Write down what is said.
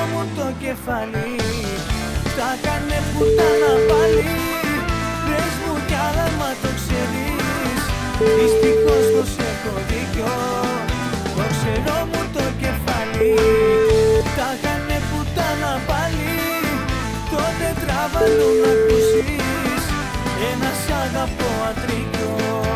μου το κεφάλι. Τα κάνε πουτάνα πάλι. Πες μου κι άλλα μα το ξέρεις. Δυστυχώς πως έχω δίκιο. Το ξέρω μου το κεφάλι. Τα κάνε πουτάνα πάλι. Τότε τράβαλου να ακούσεις. Ένα σ' αγαπώ ατρίκιο.